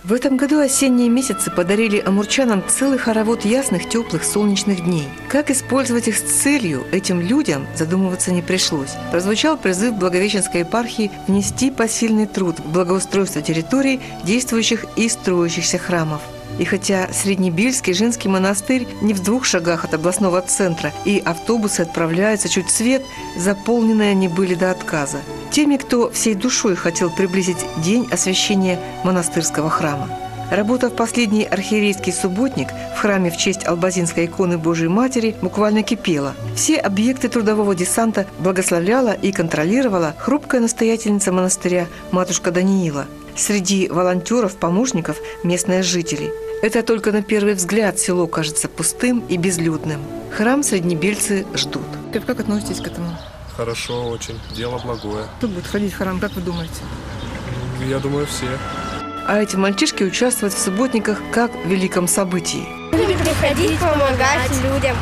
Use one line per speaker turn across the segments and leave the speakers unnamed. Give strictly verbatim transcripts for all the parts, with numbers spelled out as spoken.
В этом году осенние месяцы подарили амурчанам целый хоровод ясных, теплых, солнечных дней. Как использовать их с целью, этим людям задумываться не пришлось. Прозвучал призыв Благовещенской епархии внести посильный труд в благоустройство территорий действующих и строящихся храмов. И хотя Среднебельский женский монастырь не в двух шагах от областного центра, и автобусы отправляются чуть в свет, заполненные они были до отказа. Теми, кто всей душой хотел приблизить день освящения монастырского храма. Работа в последний архиерейский субботник в храме в честь Албазинской иконы Божией Матери буквально кипела. Все объекты трудового десанта благословляла и контролировала хрупкая настоятельница монастыря матушка Даниила. Среди волонтеров, помощников – местные жители. Это только на первый взгляд село кажется пустым и безлюдным. Храм среднебельцы ждут. Как, как относитесь к этому?
Хорошо очень. Дело благое.
Кто будет ходить в храм, как вы думаете?
Я думаю, все.
А эти мальчишки участвуют в субботниках как в великом событии.
Будем приходить, помогать людям.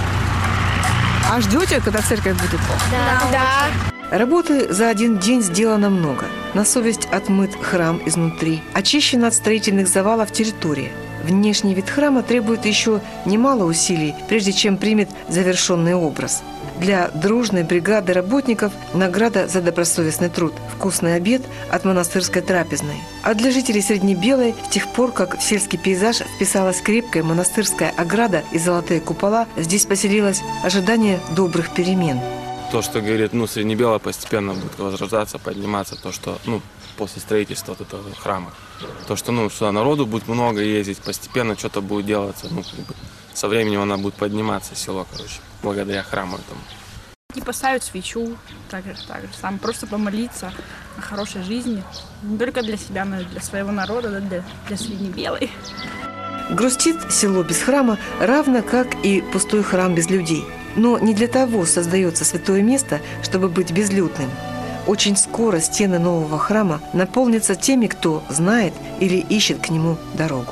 А ждете, когда церковь будет?
Да. да.
Работы за один день сделано много. На совесть отмыт храм изнутри, очищена от строительных завалов территория. Внешний вид храма требует еще немало усилий, прежде чем примет завершенный образ. Для дружной бригады работников награда за добросовестный труд, вкусный обед от монастырской трапезной. А для жителей Среднебелой, с тех пор, как в сельский пейзаж вписалась крепкая монастырская ограда и золотые купола, здесь поселилось ожидание добрых перемен.
То, что говорит, ну, Среднебелая постепенно будет возрождаться, подниматься, то, что, ну, после строительства вот этого храма. То, что, ну, сюда народу будет много ездить, постепенно что-то будет делаться, ну, как бы, со временем она будет подниматься, село, короче, благодаря храму этому.
И поставить свечу, так же, так же сам, просто помолиться о хорошей жизни, не только для себя, но и для своего народа, да, для, для Среднебелой.
Грустит село без храма, равно как и пустой храм без людей. Но не для того создается святое место, чтобы быть безлюдным. Очень скоро стены нового храма наполнятся теми, кто знает или ищет к нему дорогу.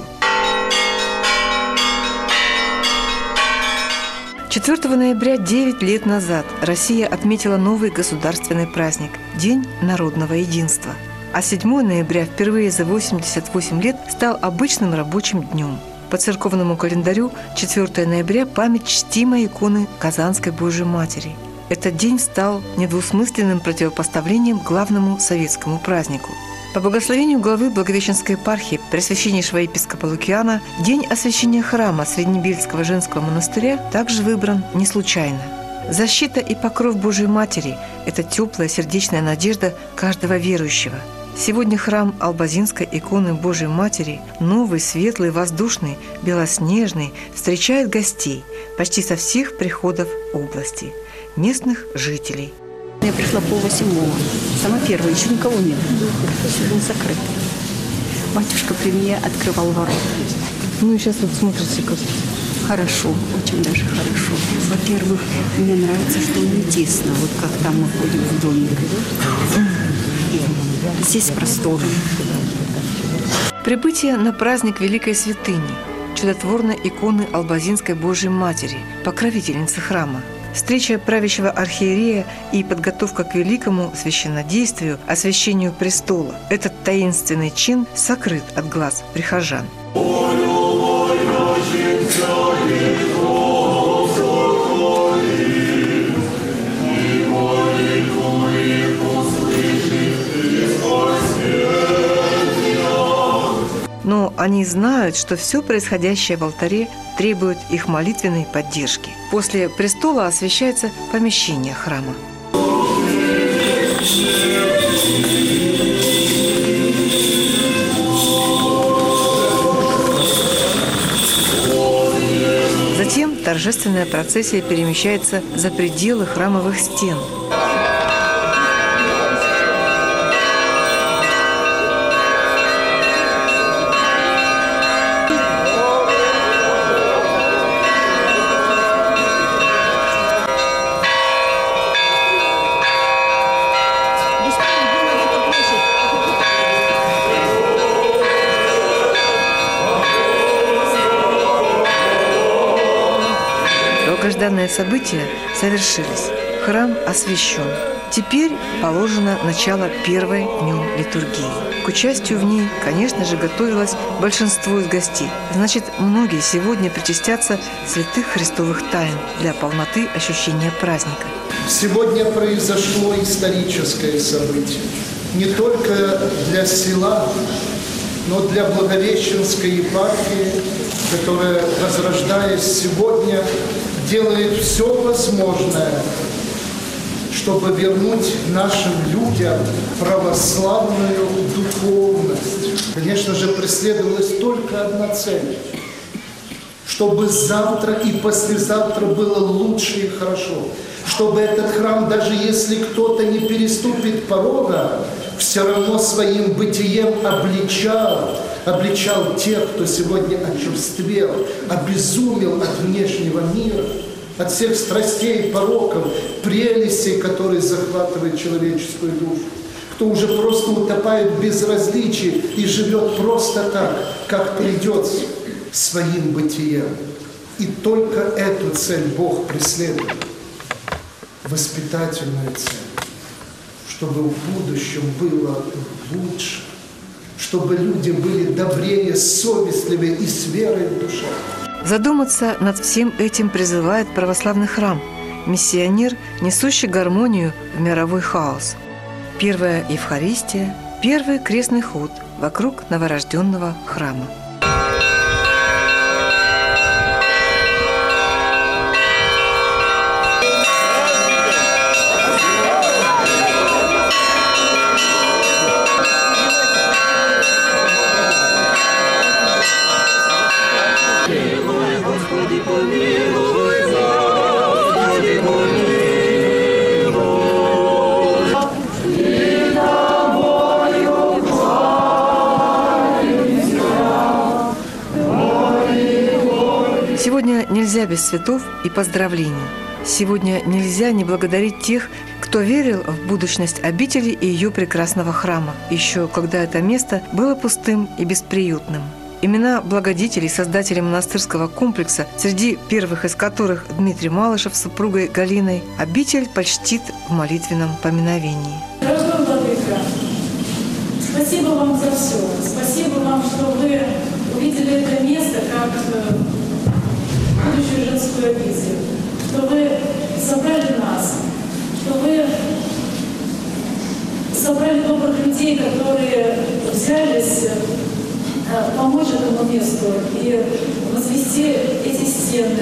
четвёртого ноября девять лет назад Россия отметила новый государственный праздник – День народного единства. А седьмого ноября впервые за восемьдесят восемь лет стал обычным рабочим днем. По церковному календарю четвёртого ноября – память чтимой иконы Казанской Божией Матери. Этот день стал недвусмысленным противопоставлением главному советскому празднику. По благословению главы Благовещенской епархии Преосвященнейшего епископа Лукиана, день освящения храма Среднебельского женского монастыря также выбран не случайно. Защита и покров Божией Матери – это теплая сердечная надежда каждого верующего. Сегодня храм Албазинской иконы Божией Матери, новый, светлый, воздушный, белоснежный, встречает гостей почти со всех приходов области, местных жителей.
Я пришла полвосьмого, сама первая, еще никого нет, все было закрыто. Батюшка при мне открывал ворота.
Ну и сейчас вот смотрите, как...
Хорошо, очень даже хорошо. Во-первых, мне нравится, что не тесно, вот как там мы ходим в домик. Здесь просторно.
Прибытие на праздник Великой Святыни, чудотворной иконы Албазинской Божией Матери, покровительницы храма. Встреча правящего архиерея и подготовка к великому священнодействию, освящению престола. Этот таинственный чин сокрыт от глаз прихожан. Но они знают, что все происходящее в алтаре требует их молитвенной поддержки. После престола освящается помещение храма. Затем торжественная процессия перемещается за пределы храмовых стен. Долгожданные события совершились. Храм освящен. Теперь положено начало первой в нем литургии. к участию в ней, конечно же, готовилось большинство из гостей. Значит, многие сегодня причастятся святых христовых тайн для полноты ощущения праздника.
Сегодня произошло историческое событие. Не только для села, но для Благовещенской епархии, которая, возрождаясь сегодня, делает все возможное, чтобы вернуть нашим людям православную духовность. Конечно же, преследовалась только одна цель – чтобы завтра и послезавтра было лучше и хорошо. Чтобы этот храм, даже если кто-то не переступит порога, все равно своим бытием обличал, обличал тех, кто сегодня очерствел, обезумел от внешнего мира, от всех страстей, пороков, прелестей, которые захватывают человеческую душу. Кто уже просто утопает в безразличии и живет просто так, как придется, своим бытием. И только эту цель Бог преследует. Воспитательную цель. Чтобы в будущем было лучше. Чтобы люди были добрее, совестливее и с верой в душе.
Задуматься над всем этим призывает православный храм, миссионер, несущий гармонию в мировой хаос. Первая Евхаристия, первый крестный ход вокруг новорожденного храма. Сегодня нельзя без цветов и поздравлений. Сегодня нельзя не благодарить тех, кто верил в будущность обители и ее прекрасного храма, еще когда это место было пустым и бесприютным. Имена благодетелей, создателей монастырского комплекса, среди первых из которых Дмитрий Малышев с супругой Галиной, обитель почтит в молитвенном поминовении.
Дорогой владыка, спасибо вам за все. Спасибо вам, что вы увидели это место как будущую женскую обитель, что вы собрали нас, что вы собрали добрых людей, которые взялись помочь этому месту и возвести эти стены,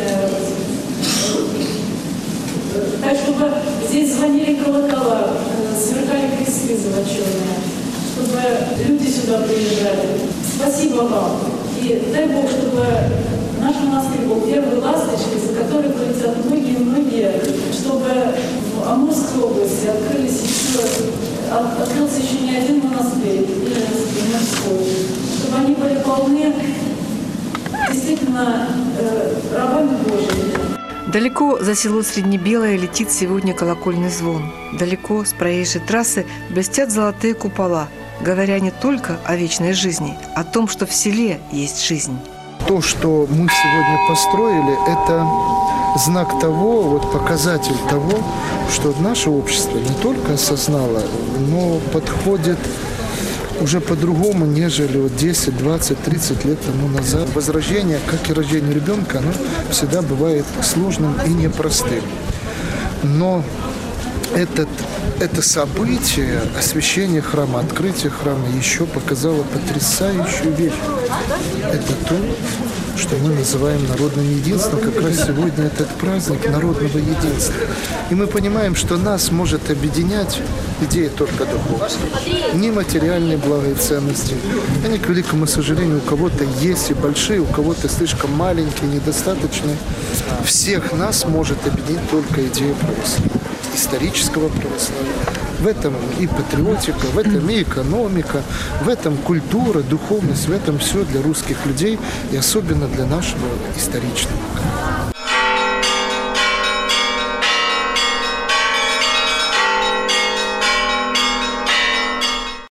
так, чтобы здесь звонили колокола, сверкали кресты золоченые, чтобы люди сюда приезжали. Спасибо вам. И дай Бог, чтобы наш монастырь был первой ласточкой, за которой полетят многие-многие, чтобы в Амурской области открылись еще, от, открылся еще не один монастырь, или морской, чтобы они были полны действительно э, рабами Божьими.
Далеко за село Среднебелое летит сегодня колокольный звон. Далеко с проезжей трассы блестят золотые купола, говоря не только о вечной жизни, о том, что в селе есть жизнь.
То, что мы сегодня построили, это знак того, вот показатель того, что наше общество не только осознало, но подходит уже по-другому, нежели вот десять, двадцать, тридцать лет тому назад. Возрождение, как и рождение ребенка, оно всегда бывает сложным и непростым. Но этот, это событие, освящение храма, открытие храма еще показало потрясающую вещь. Это то, что мы называем народным единством. Как раз сегодня этот праздник народного единства. И мы понимаем, что нас может объединять идея только духовная. Не материальные блага и ценности. Они, к великому сожалению, у кого-то есть и большие, у кого-то слишком маленькие, недостаточные. Всех нас может объединить только идея православия, исторического православия. В этом и патриотика, в этом и экономика, в этом культура, духовность, в этом все для русских людей и особенно для нашего историчного.